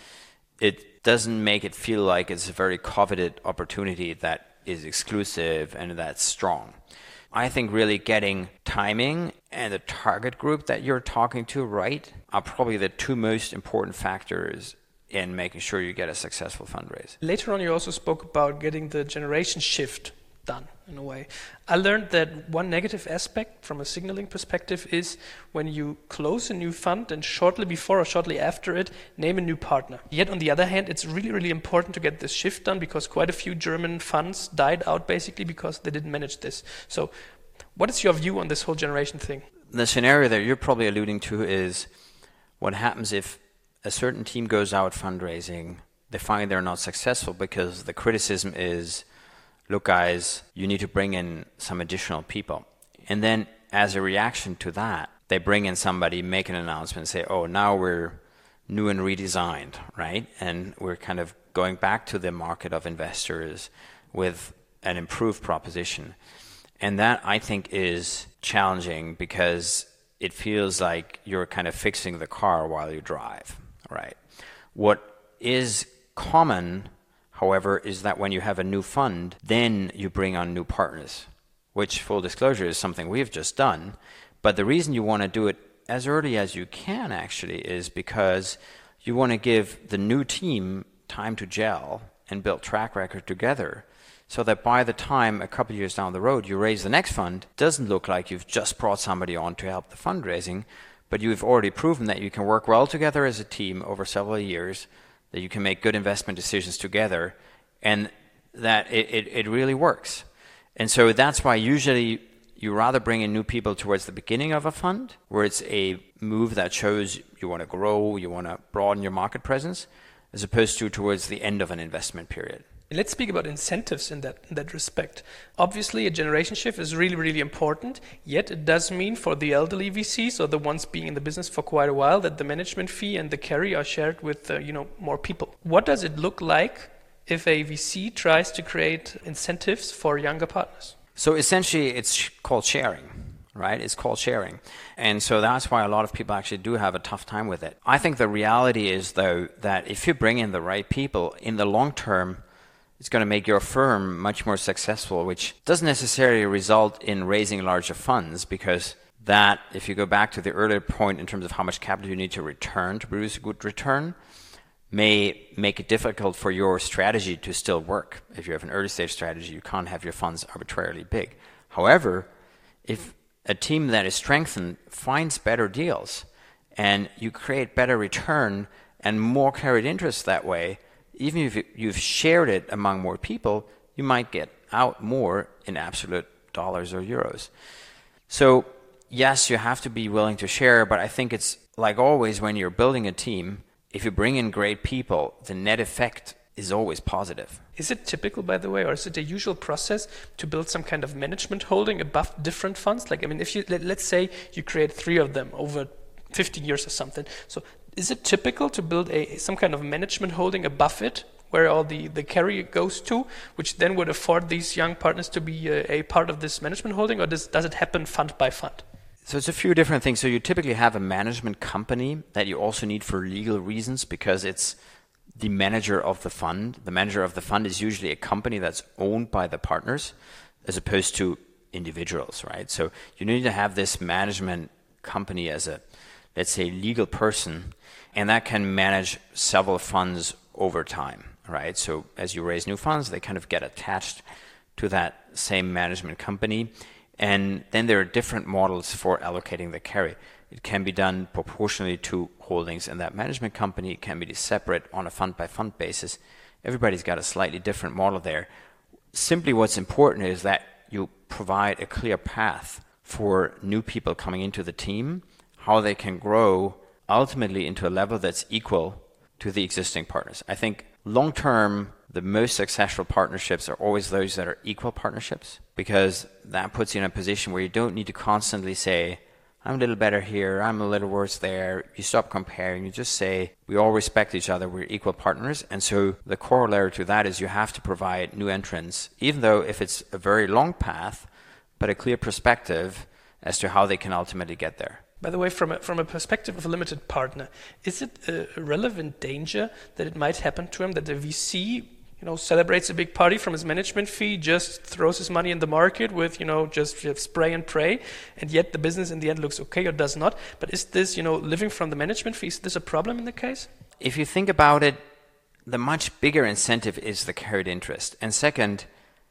it doesn't make it feel like it's a very coveted opportunity that is exclusive and that's strong. I think really getting timing and the target group that you're talking to right are probably the two most important factors in making sure you get a successful fundraise. Later on, you also spoke about getting the generation shift done in a way. I learned that one negative aspect from a signaling perspective is when you close a new fund and shortly before or shortly after it, name a new partner. Yet on the other hand, it's really, really important to get this shift done because quite a few German funds died out basically because they didn't manage this. So what is your view on this whole generation thing? The scenario that you're probably alluding to is what happens if a certain team goes out fundraising, they find they're not successful because the criticism is, look guys, you need to bring in some additional people. And then as a reaction to that, they bring in somebody, make an announcement, say, oh, now we're new and redesigned, right? And we're kind of going back to the market of investors with an improved proposition. And that, I think, is challenging because it feels like you're kind of fixing the car while you drive, right? What is common, however, is that when you have a new fund, then you bring on new partners, which, full disclosure, is something we've just done. But the reason you want to do it as early as you can, actually, is because you want to give the new team time to gel and build track record together, so that by the time a couple of years down the road you raise the next fund, it doesn't look like you've just brought somebody on to help the fundraising, but you've already proven that you can work well together as a team over several years, that you can make good investment decisions together, and that it really works. And so that's why usually you rather bring in new people towards the beginning of a fund, where it's a move that shows you want to grow, you want to broaden your market presence, as opposed to towards the end of an investment period. Let's speak about incentives in that respect. Obviously, a generation shift is really, really important, yet it does mean for the elderly VCs, or the ones being in the business for quite a while, that the management fee and the carry are shared with more people. What does it look like if a VC tries to create incentives for younger partners? So essentially, it's called sharing, right? It's called sharing. And so that's why a lot of people actually do have a tough time with it. I think the reality is, though, that if you bring in the right people, in the long term, it's going to make your firm much more successful, which doesn't necessarily result in raising larger funds, because that, if you go back to the earlier point in terms of how much capital you need to return to produce a good return, may make it difficult for your strategy to still work. If you have an early stage strategy, you can't have your funds arbitrarily big. However, if a team that is strengthened finds better deals and you create better return and more carried interest that way, even if you've shared it among more people, you might get out more in absolute dollars or euros. So yes, you have to be willing to share, but I think it's like always when you're building a team, if you bring in great people, the net effect is always positive. Is it typical, by the way, or is it a usual process to build some kind of management holding above different funds? Like, I mean, if you let's say you create 3 of them over 50 years or something. So is it typical to build some kind of management holding above it, where all the carry goes to, which then would afford these young partners to be a part of this management holding, or does it happen fund by fund? So it's a few different things. So you typically have a management company that you also need for legal reasons, because it's the manager of the fund. The manager of the fund is usually a company that's owned by the partners as opposed to individuals, right? So you need to have this management company as a, let's say, legal person, and that can manage several funds over time, right? So as you raise new funds, they kind of get attached to that same management company. And then there are different models for allocating the carry. It can be done proportionally to holdings in that management company. It can be separate on a fund-by-fund basis. Everybody's got a slightly different model there. Simply what's important is that you provide a clear path for new people coming into the team, how they can grow ultimately into a level that's equal to the existing partners. I think long-term, the most successful partnerships are always those that are equal partnerships, because that puts you in a position where you don't need to constantly say, I'm a little better here, I'm a little worse there. You stop comparing. You just say, we all respect each other, we're equal partners. And so the corollary to that is you have to provide new entrants, even though if it's a very long path, but a clear perspective as to how they can ultimately get there. By the way, from a perspective of a limited partner, is it a relevant danger that it might happen to him that the VC, celebrates a big party from his management fee, just throws his money in the market with, just spray and pray, and yet the business in the end looks okay or does not? But is this, living from the management fee, is this a problem in the case? If you think about it, the much bigger incentive is the carried interest. And second,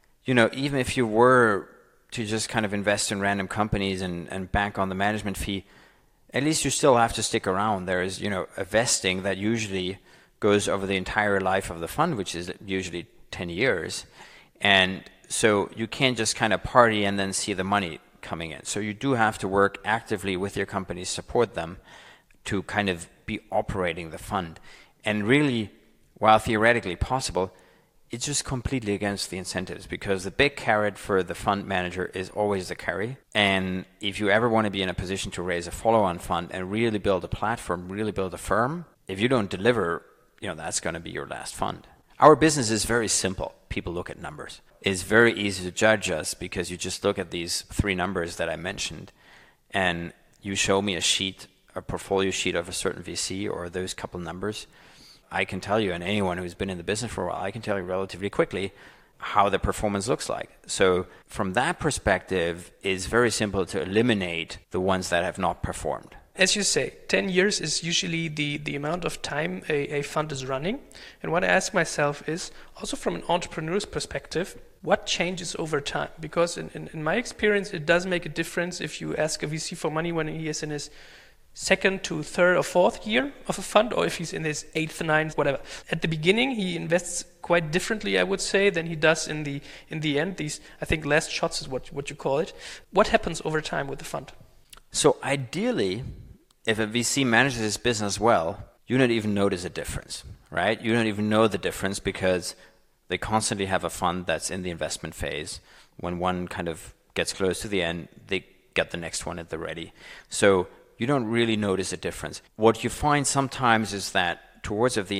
even if you were to just kind of invest in random companies and bank on the management fee, at least you still have to stick around. There is, a vesting that usually goes over the entire life of the fund, which is usually 10 years. And so you can't just kind of party and then see the money coming in. So you do have to work actively with your companies, support them to kind of be operating the fund. And really, while theoretically possible, it's just completely against the incentives, because the big carrot for the fund manager is always the carry. And if you ever want to be in a position to raise a follow-on fund and really build a platform, really build a firm, if you don't deliver, that's going to be your last fund. Our business is very simple. People look at numbers. It's very easy to judge us because you just look at these 3 numbers that I mentioned, and you show me a portfolio sheet of a certain VC or those couple numbers. I can tell you, and anyone who's been in the business for a while, I can tell you relatively quickly how the performance looks like. So from that perspective, it's very simple to eliminate the ones that have not performed. As you say, 10 years is usually the amount of time a fund is running. And what I ask myself is, also from an entrepreneur's perspective, what changes over time? Because in my experience, it does make a difference if you ask a VC for money when he is in his 2nd to 3rd or 4th year of a fund, or if he's in his 8th, 9th, whatever. At the beginning, he invests quite differently, I would say, than he does in the end. These, I think, last shots is what you call it. What happens over time with the fund? So ideally, if a VC manages his business well, you don't even notice a difference, right? You don't even know the difference because they constantly have a fund that's in the investment phase. When one kind of gets close to the end, they get the next one at the ready. So you don't really notice a difference. What you find sometimes is that towards the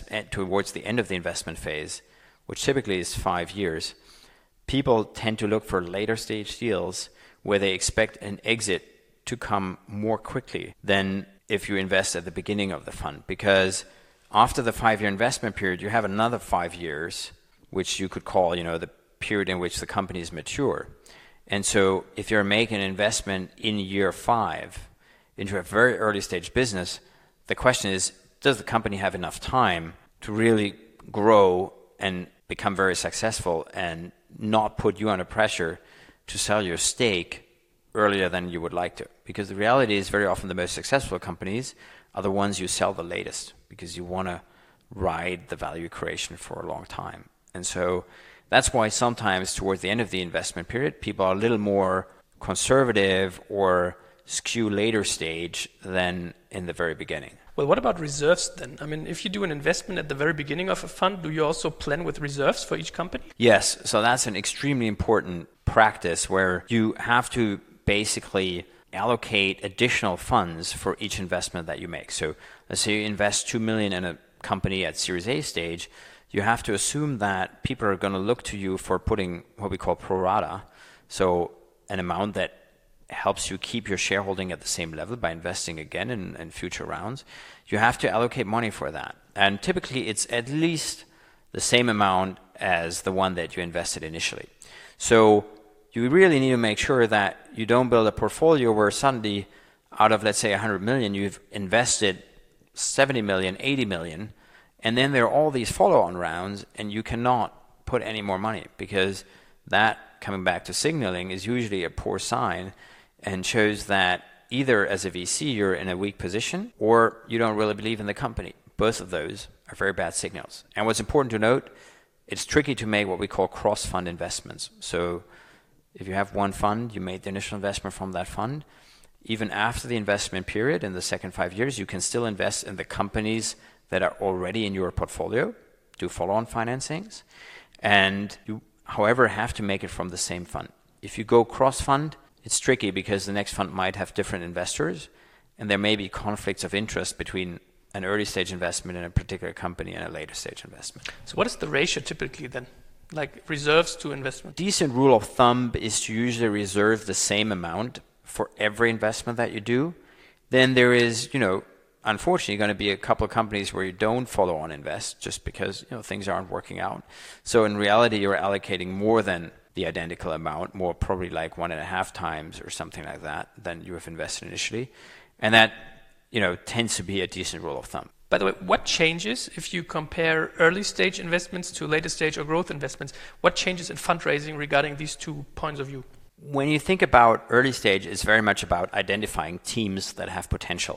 end of the investment phase, which typically is 5 years, people tend to look for later stage deals where they expect an exit to come more quickly than if you invest at the beginning of the fund. Because after the 5-year investment period, you have another 5 years, which you could call, the period in which the company is mature. And so if you're making an investment in year 5 into a very early stage business, the question is, does the company have enough time to really grow and become very successful and not put you under pressure to sell your stake earlier than you would like to? Because the reality is very often the most successful companies are the ones you sell the latest, because you want to ride the value creation for a long time. And so that's why sometimes towards the end of the investment period, people are a little more conservative or skew later stage than in the very beginning. Well, what about reserves then? I mean, if you do an investment at the very beginning of a fund, do you also plan with reserves for each company? Yes, so that's an extremely important practice where you have to basically allocate additional funds for each investment that you make. So let's say you invest 2 million in a company at Series A stage, you have to assume that people are going to look to you for putting what we call pro rata, so an amount that helps you keep your shareholding at the same level by investing again in future rounds. You have to allocate money for that. And typically it's at least the same amount as the one that you invested initially. So you really need to make sure that you don't build a portfolio where suddenly out of, let's say, 100 million, you've invested 70 million, 80 million, and then there are all these follow-on rounds and you cannot put any more money, because that, coming back to signaling, is usually a poor sign and shows that either as a VC you're in a weak position or you don't really believe in the company. Both of those are very bad signals. And what's important to note, it's tricky to make what we call cross-fund investments. So if you have one fund, you made the initial investment from that fund, even after the investment period in the second 5 years, you can still invest in the companies that are already in your portfolio, do follow-on financings, and you, however, have to make it from the same fund. If you go cross-fund, it's tricky because the next fund might have different investors, and there may be conflicts of interest between an early stage investment in a particular company and a later stage investment. So what is the ratio typically then? Like reserves to investment? Decent rule of thumb is to usually reserve the same amount for every investment that you do. Then there is, unfortunately going to be a couple of companies where you don't follow on invest just because, things aren't working out. So in reality, you're allocating more than the identical amount, more probably like 1.5 times or something like that than you have invested initially. And that, tends to be a decent rule of thumb. By the way, what changes if you compare early stage investments to later stage or growth investments? What changes in fundraising regarding these 2 points of view? When you think about early stage, it's very much about identifying teams that have potential.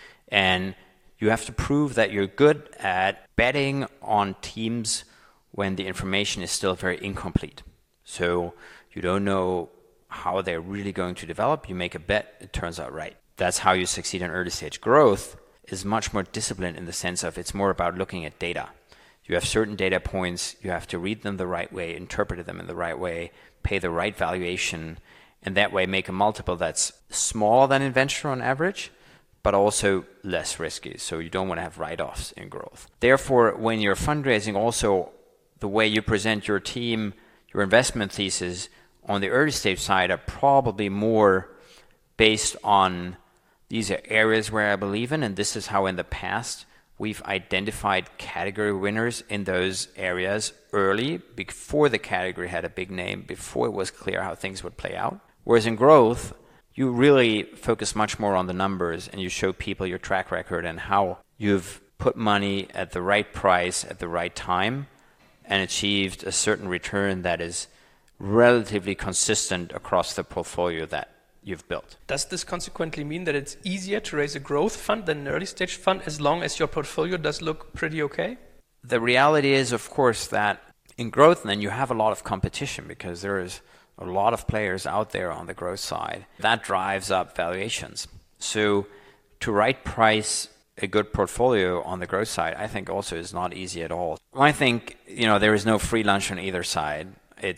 And you have to prove that you're good at betting on teams when the information is still very incomplete. So you don't know how they're really going to develop. You make a bet, it turns out right. That's how you succeed in early stage growth. is much more disciplined in the sense of it's more about looking at data. You have certain data points, you have to read them the right way, interpret them in the right way, pay the right valuation, and that way make a multiple that's smaller than in venture on average, but also less risky. So you don't want to have write-offs in growth. Therefore, when you're fundraising, also the way you present your team, your investment thesis on the early stage side are probably more based on these are areas where I believe in, and this is how in the past we've identified category winners in those areas early, before the category had a big name, before it was clear how things would play out. Whereas in growth, you really focus much more on the numbers and you show people your track record and how you've put money at the right price at the right time and achieved a certain return that is relatively consistent across the portfolio that you've built. Does this consequently mean that it's easier to raise a growth fund than an early stage fund as long as your portfolio does look pretty okay? The reality is, of course, that in growth then you have a lot of competition because there is a lot of players out there on the growth side. That drives up valuations. So to right price a good portfolio on the growth side, I think also is not easy at all. I think, there is no free lunch on either side.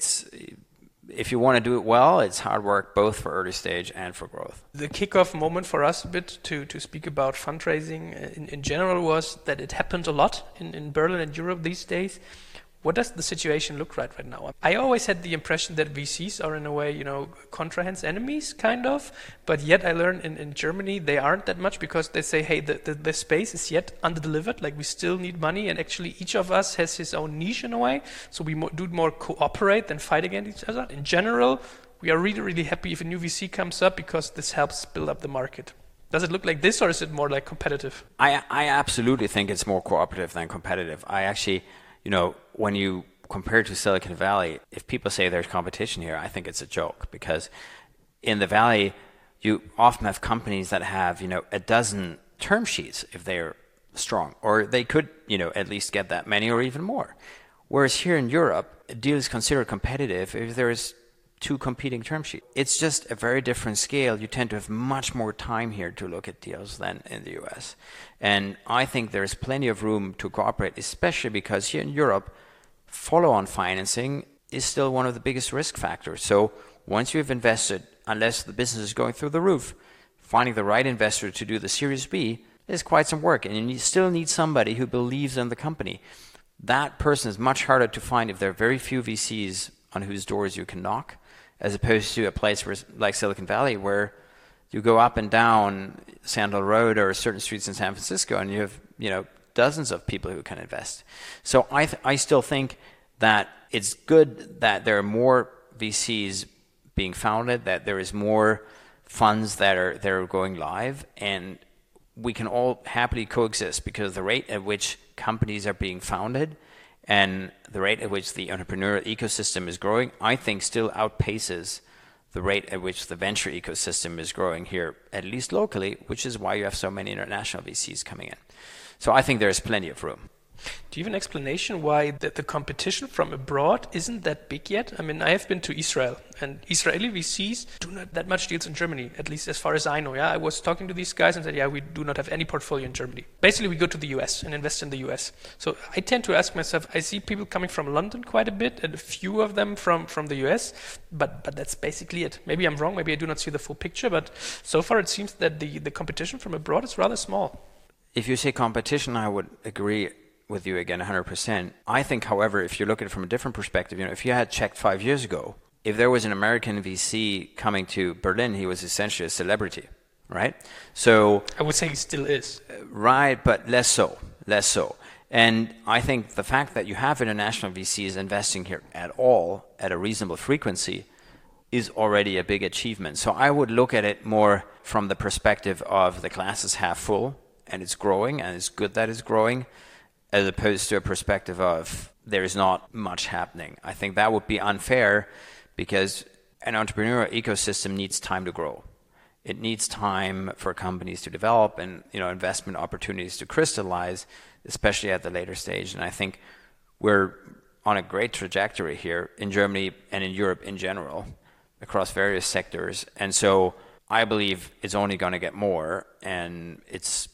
If you want to do it well, it's hard work both for early stage and for growth. The kickoff moment for us a bit to speak about fundraising in general was that it happened a lot in Berlin and Europe these days. What does the situation look like right now? I always had the impression that VCs are in a way, contrahands enemies, kind of. But yet I learned in Germany they aren't that much because they say, hey, the space is yet underdelivered. Like we still need money. And actually each of us has his own niche in a way. So we do more cooperate than fight against each other. In general, we are really, really happy if a new VC comes up because this helps build up the market. Does it look like this or is it more like competitive? I absolutely think it's more cooperative than competitive. I actually... when you compare to Silicon Valley, if people say there's competition here, I think it's a joke because in the Valley, you often have companies that have, a dozen term sheets if they're strong, or they could, at least get that many or even more. Whereas here in Europe, a deal is considered competitive if there's two competing term sheets. It's just a very different scale. You tend to have much more time here to look at deals than in the US. And I think there's plenty of room to cooperate, especially because here in Europe, follow-on financing is still one of the biggest risk factors. So once you've invested, unless the business is going through the roof, finding the right investor to do the Series B is quite some work. And you still need somebody who believes in the company. That person is much harder to find if there are very few VCs on whose doors you can knock, as opposed to a place like Silicon Valley where you go up and down Sandal Road or certain streets in San Francisco and you have, dozens of people who can invest. So I still think that it's good that there are more VCs being founded, that there is more funds that are going live, and we can all happily coexist because the rate at which companies are being founded and the rate at which the entrepreneurial ecosystem is growing, I think still outpaces the rate at which the venture ecosystem is growing here, at least locally, which is why you have so many international VCs coming in. So I think there's plenty of room. Do you have an explanation why the competition from abroad isn't that big yet? I mean, I have been to Israel, and Israeli VCs do not that much deals in Germany, at least as far as I know. Yeah, I was talking to these guys and said, we do not have any portfolio in Germany. Basically, we go to the US and invest in the US. So I tend to ask myself, I see people coming from London quite a bit, and a few of them from the US, but that's basically it. Maybe I'm wrong, maybe I do not see the full picture, but so far it seems that the competition from abroad is rather small. If you say competition, I would agree with you again 100%. I think, however, if you look at it from a different perspective, if you had checked 5 years ago, if there was an American VC coming to Berlin, he was essentially a celebrity, right? So I would say he still is. Right, but less so. And I think the fact that you have international VCs investing here at all at a reasonable frequency is already a big achievement. So I would look at it more from the perspective of the glass is half full and it's growing and it's good that it's growing, as opposed to a perspective of there is not much happening. I think that would be unfair because an entrepreneurial ecosystem needs time to grow. It needs time for companies to develop and investment opportunities to crystallize, especially at the later stage. And I think we're on a great trajectory here in Germany and in Europe in general, across various sectors. And so I believe it's only going to get more, and it's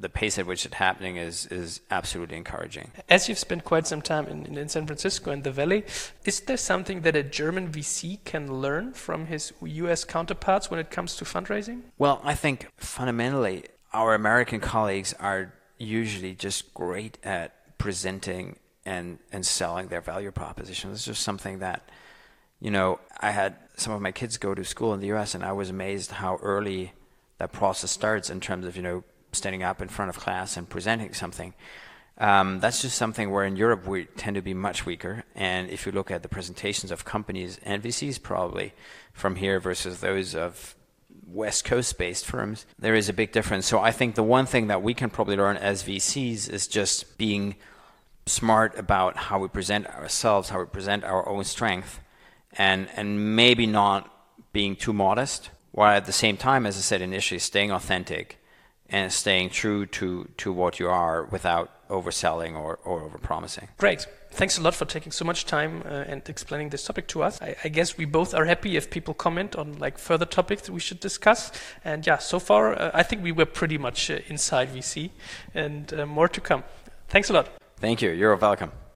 the pace at which it's happening is absolutely encouraging. As you've spent quite some time in San Francisco and the Valley, is there something that a German VC can learn from his US counterparts when it comes to fundraising? Well, I think fundamentally our American colleagues are usually just great at presenting and selling their value proposition. It's just something that, I had some of my kids go to school in the US, and I was amazed how early that process starts in terms of, standing up in front of class and presenting something. That's just something where in Europe we tend to be much weaker. And if you look at the presentations of companies and VCs probably from here versus those of West Coast-based firms, there is a big difference. So I think the one thing that we can probably learn as VCs is just being smart about how we present ourselves, how we present our own strength, and maybe not being too modest, while at the same time, as I said initially, staying authentic and staying true to what you are without overselling or overpromising. Great. Thanks a lot for taking so much time and explaining this topic to us. I guess we both are happy if people comment on further topics that we should discuss. And so far, I think we were pretty much inside VC and more to come. Thanks a lot. Thank you. You're welcome.